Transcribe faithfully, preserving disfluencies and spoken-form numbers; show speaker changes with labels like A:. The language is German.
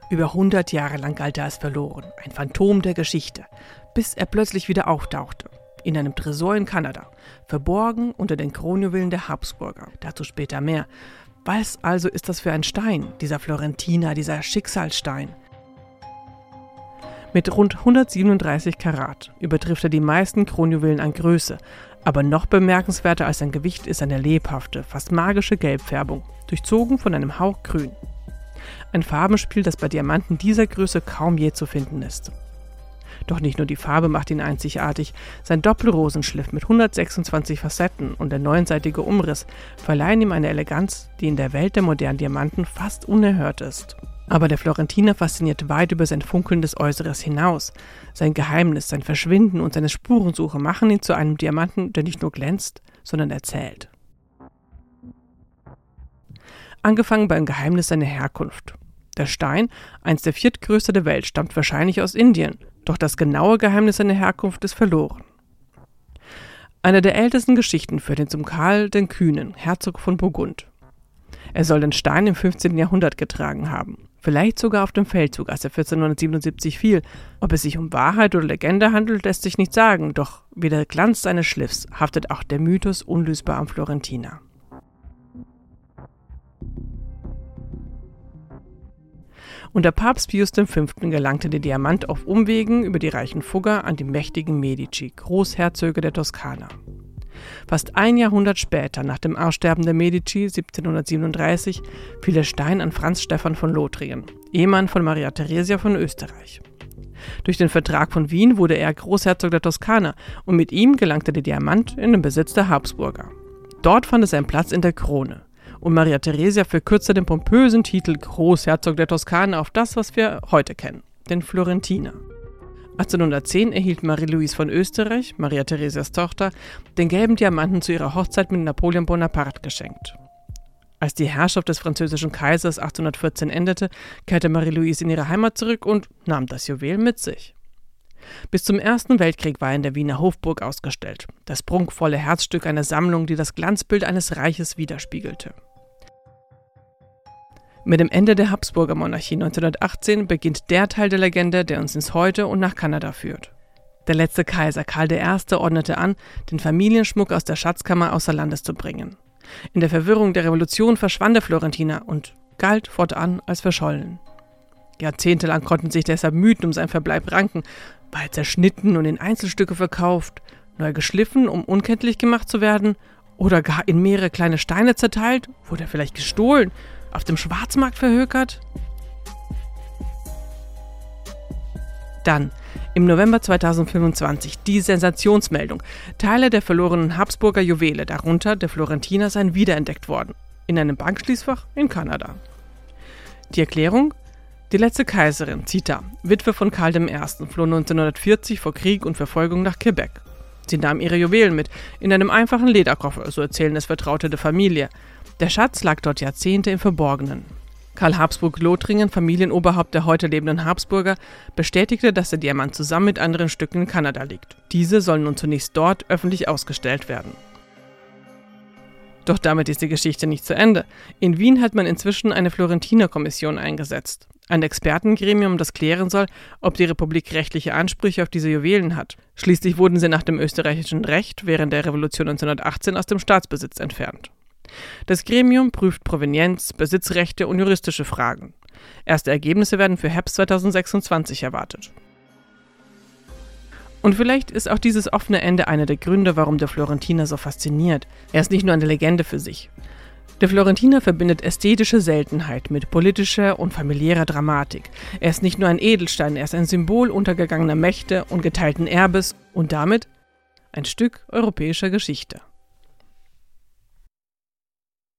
A: Über hundert Jahre lang galt er als verloren, ein Phantom der Geschichte, bis er plötzlich wieder auftauchte. In einem Tresor in Kanada, verborgen unter den Kronjuwelen der Habsburger. Dazu später mehr. Was also ist das für ein Stein, dieser Florentiner, dieser Schicksalsstein? Mit rund hundertsiebenunddreißig Karat übertrifft er die meisten Kronjuwelen an Größe, aber noch bemerkenswerter als sein Gewicht ist seine lebhafte, fast magische Gelbfärbung, durchzogen von einem Hauch Grün. Ein Farbenspiel, das bei Diamanten dieser Größe kaum je zu finden ist. Doch nicht nur die Farbe macht ihn einzigartig, sein Doppelrosenschliff mit hundertsechsundzwanzig Facetten und der neunseitige Umriss verleihen ihm eine Eleganz, die in der Welt der modernen Diamanten fast unerhört ist. Aber der Florentiner fasziniert weit über sein funkelndes Äußeres hinaus. Sein Geheimnis, sein Verschwinden und seine Spurensuche machen ihn zu einem Diamanten, der nicht nur glänzt, sondern erzählt. Angefangen beim Geheimnis seiner Herkunft. Der Stein, einst der viertgrößte der Welt, stammt wahrscheinlich aus Indien, doch das genaue Geheimnis seiner Herkunft ist verloren. Eine der ältesten Geschichten führt ihn zum Karl den Kühnen, Herzog von Burgund. Er soll den Stein im fünfzehnten Jahrhundert getragen haben, vielleicht sogar auf dem Feldzug, als er vierzehnhundertsiebenundsiebzig fiel. Ob es sich um Wahrheit oder Legende handelt, lässt sich nicht sagen, doch wie der Glanz seines Schliffs haftet auch der Mythos unlösbar am Florentiner. Unter Papst Pius der Fünfte gelangte der Diamant auf Umwegen über die reichen Fugger an die mächtigen Medici, Großherzöge der Toskana. Fast ein Jahrhundert später, nach dem Aussterben der Medici siebzehnhundertsiebenunddreißig, fiel der Stein an Franz Stephan von Lothringen, Ehemann von Maria Theresia von Österreich. Durch den Vertrag von Wien wurde er Großherzog der Toskana und mit ihm gelangte der Diamant in den Besitz der Habsburger. Dort fand es seinen Platz in der Krone. Und Maria Theresia verkürzte den pompösen Titel Großherzog der Toskana auf das, was wir heute kennen, den Florentiner. achtzehnhundertzehn erhielt Marie-Louise von Österreich, Maria Theresias Tochter, den gelben Diamanten zu ihrer Hochzeit mit Napoleon Bonaparte geschenkt. Als die Herrschaft des französischen Kaisers achtzehnhundertvierzehn endete, kehrte Marie-Louise in ihre Heimat zurück und nahm das Juwel mit sich. Bis zum Ersten Weltkrieg war er in der Wiener Hofburg ausgestellt, das prunkvolle Herzstück einer Sammlung, die das Glanzbild eines Reiches widerspiegelte. Mit dem Ende der Habsburger Monarchie neunzehnhundertachtzehn beginnt der Teil der Legende, der uns ins Heute und nach Kanada führt. Der letzte Kaiser, Karl der Erste, ordnete an, den Familienschmuck aus der Schatzkammer außer Landes zu bringen. In der Verwirrung der Revolution verschwand der Florentiner und galt fortan als verschollen. Jahrzehntelang konnten sich deshalb Mythen um seinen Verbleib ranken, war er zerschnitten und in Einzelstücke verkauft, neu geschliffen, um unkenntlich gemacht zu werden, oder gar in mehrere kleine Steine zerteilt, wurde er vielleicht gestohlen, auf dem Schwarzmarkt verhökert? Dann, im November zweitausendfünfundzwanzig, die Sensationsmeldung. Teile der verlorenen Habsburger Juwele, darunter der Florentiner, seien wiederentdeckt worden. In einem Bankschließfach in Kanada. Die Erklärung? Die letzte Kaiserin, Zita, Witwe von Karl der Erste, floh neunzehnhundertvierzig vor Krieg und Verfolgung nach Quebec. Sie nahm ihre Juwelen mit, in einem einfachen Lederkoffer, so erzählen es Vertraute der Familie. Der Schatz lag dort Jahrzehnte im Verborgenen. Karl Habsburg-Lothringen, Familienoberhaupt der heute lebenden Habsburger, bestätigte, dass der Diamant zusammen mit anderen Stücken in Kanada liegt. Diese sollen nun zunächst dort öffentlich ausgestellt werden. Doch damit ist die Geschichte nicht zu Ende. In Wien hat man inzwischen eine Florentiner-Kommission eingesetzt. Ein Expertengremium, das klären soll, ob die Republik rechtliche Ansprüche auf diese Juwelen hat. Schließlich wurden sie nach dem österreichischen Recht während der Revolution neunzehnhundertachtzehn aus dem Staatsbesitz entfernt. Das Gremium prüft Provenienz, Besitzrechte und juristische Fragen. Erste Ergebnisse werden für Herbst zweitausendsechsundzwanzig erwartet. Und vielleicht ist auch dieses offene Ende einer der Gründe, warum der Florentiner so fasziniert. Er ist nicht nur eine Legende für sich. Der Florentiner verbindet ästhetische Seltenheit mit politischer und familiärer Dramatik. Er ist nicht nur ein Edelstein, er ist ein Symbol untergegangener Mächte und geteilten Erbes und damit ein Stück europäischer Geschichte.